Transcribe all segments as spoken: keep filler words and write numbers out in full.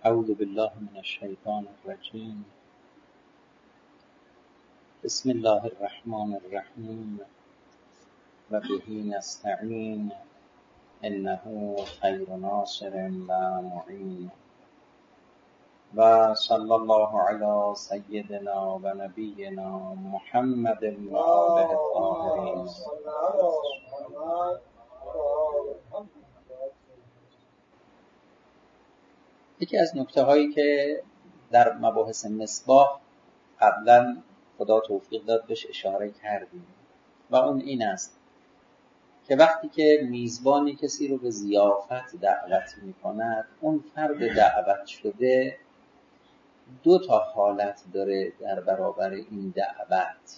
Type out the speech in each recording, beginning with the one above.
اعوذ بالله من الشیطان الرجیم. بسم الله الرحمن الرحیم و به نستعین انه خیر ناصر و معین و صلی الله علی سیدنا و نبینا محمد و آله الطاهرین. یکی از نکته هایی که در مباحث مصباح قبلا خدا توفیق داد بهش اشاره کردیم و اون این است که وقتی که میزبانی کسی رو به ضیافت دعوت می‌کند، اون فرد دعوت شده دو تا حالت داره در برابر این دعوت.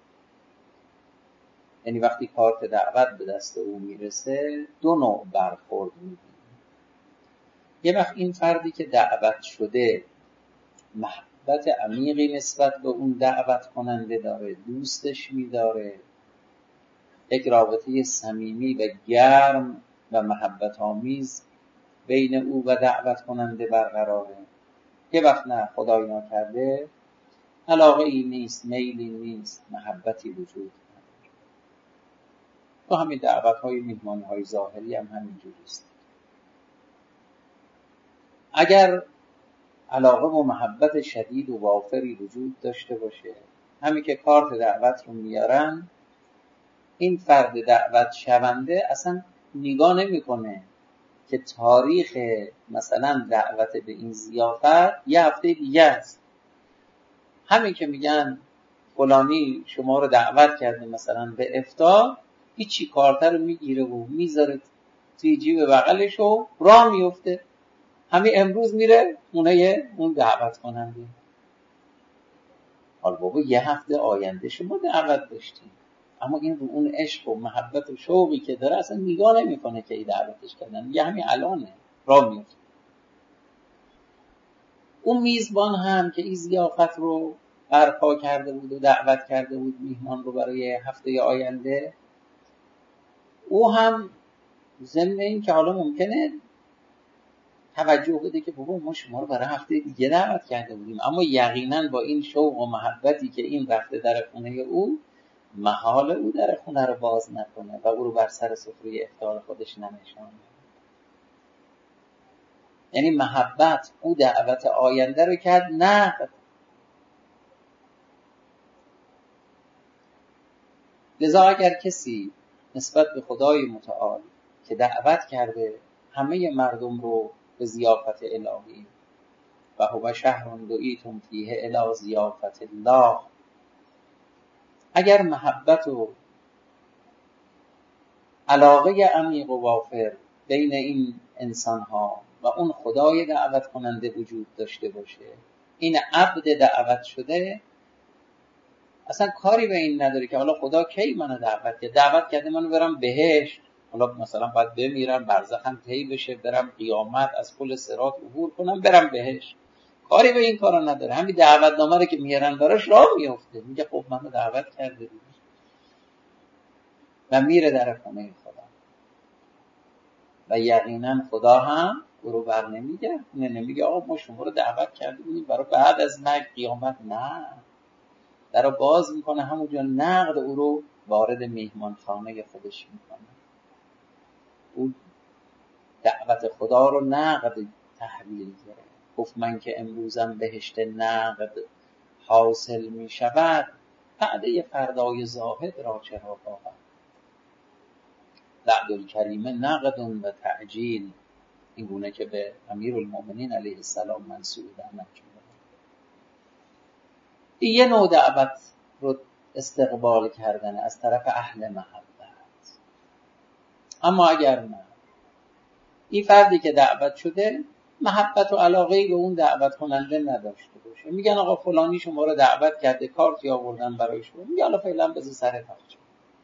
یعنی وقتی کارت دعوت به دست او میرسه دو نوع برخورد می‌بینه. یه وقت این فردی که دعوت شده محبت عمیقی نسبت به اون دعوت کننده داره، دوستش می‌داره، یک رابطه صمیمی و گرم و محبت آمیز بین او و دعوت کننده برقراره. یه وقت نه، خدای نکرده علاقه ای نیست، میلی نیست، محبتی وجود نداره. تو همین دعوت های میهمانی های ظاهری هم همینجوریست. اگر علاقه و محبت شدید و وافری وجود داشته باشه، همین که کارت دعوت رو میارن، این فرد دعوت شونده اصلا نگاه نمیکنه که تاریخ مثلا دعوت به این ضیافت یه هفته دیگه است. همین که میگن فلانی شما رو دعوت کرده مثلا به افطار، هیچی کارت رو میگیره و میذاره توی جیب بغلش و راه میفته. همین امروز میره خونه اون دعوت کننده. حالا بابا یه هفته آینده شما دعوت داشتیم، اما این رو اون عشق و محبت و شوقی که داره اصلا نگاه نمیکنه که ای دعوتش کردن، یه همین الانه راه میفته. اون میزبان هم که این ضیافت رو برپا کرده بود و دعوت کرده بود میهمان رو برای هفته آینده، او هم ضمن این که حالا ممکنه توجه بده که بابا ما شما رو برای هفته دیگه دعوت کرده بودیم، اما یقینا با این شوق و محبتی که این رفته در خونه او، محال او در خونه رو باز نکنه و او رو بر سر سفره افطار خودش ننشانه. یعنی محبت او دعوت آینده رو کرد نه. لذا اگر کسی نسبت به خدای متعال که دعوت کرده همه مردم رو به ضیافت الهی و هو شهر دعیتم فیه الی ضیافت الله، اگر محبت و علاقه عمیق و وافر بین این انسان ها و اون خدای دعوت کننده وجود داشته باشه، این عبد دعوت شده اصلا کاری به این نداره که حالا خدا کی منو دعوت کرده، دعوت کرده منو برم بهشت، حالا مثلا باید بمیرم، برزخم طی بشه، برم قیامت از پل صراط عبور کنم برم بهشت. کاری به این کارا نداره. همین دعوتنامه رو که میارن براش راه میفته، میگه خب منو دعوت کرده بود و میره در خونه خدا و یقینا خدا هم او رو بر نمیگه، نه نمیگه آقا ما شما رو دعوت کرده بودیم برای بعد از مرگ قیامت. نه، در رو باز میکنه، همونجا نقد او رو وارد میهمان خانه خودش میکنه. او دعوت خدا رو نقد تحویل گرفت. گفت من که امروزم بهشت نقد حاصل میشود، بعد فردای زاهد را چرا خواهم. وعد الکریم نقد و تعجیل، این گونه که به امیرالمؤمنین علیه السلام منسوب دامن شده. این یه نوع دعوت رو استقبال کردن از طرف اهل محبت. اما اگر نه، این فردی که دعوت شده محبت و علاقه‌ای به اون دعوت کننده نداشته باشه، میگن آقا فلانی شما رو دعوت کرده، کارتی آوردن برای شما، میگه حالا فعلا بذار سر تاقچه،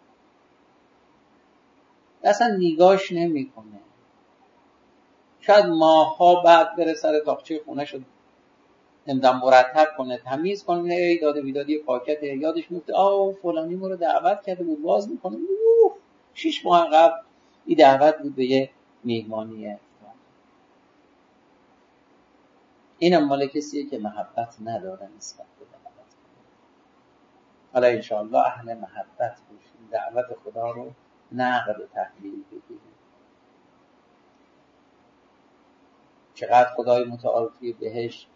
اصلا نگاش نمیکنه. شاید ماها بعد بره سر تاقچه خونه شد نمیدونم مرتب کنه، تمیز کنه، ای داده بیدادی یه پاکت یادش میفته آه فلانی ما رو دعوت کرده بود، باز میکنه اوه شش ماه قبل این دعوت بود به یه میهمانی. اینم مال کسیه که محبت نداره نسبت به دعوت. حالا انشاءالله اهل محبت باشیم، دعوت خدا رو نقد و تحلیل بگیریم. چقدر خدای متعال توی بهشت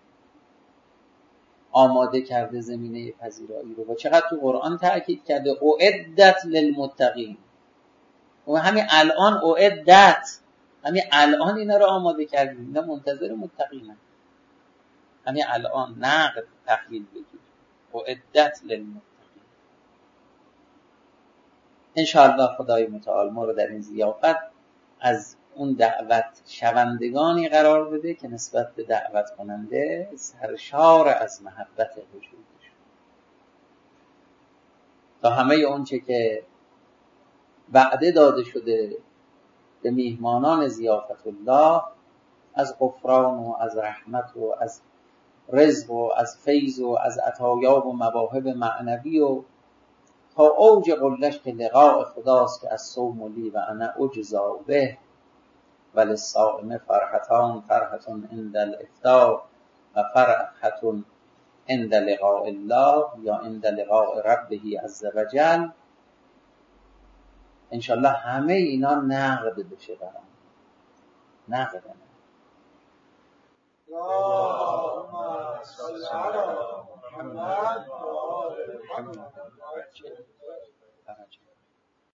آماده کرده زمینه پذیرایی رو و چقدر تو قرآن تأکید کرده اعدت للمتقین. و همین الان اعدت، همین الان اینا رو آماده کردیم، اینا منتظر متقینن. همین الان نقد تحلیل بگیر اعدت للمتقین. انشاءالله خدای متعال ما رو در این ضیافت از اون دعوت شوندگانی قرار بده که نسبت به دعوت کننده سرشار از محبت وجودش، تا همه اون چه که وعده داده شده به میهمانان ضیافت الله از غفران و از رحمت و از رزق و از فیض و از عطایا و مواهب معنوی و تا اوج قلش که لقاء خداست که از صوم لی و انا اجزا به وللصائم فرحتان، فرحتون عند الافطار و فرحتون عند لقاء الله یا عند لقاء ربه عز وجل. انشالله همه اینا نقد بشه برام، نقد نه. اللهم صل علی محمد و آل محمد.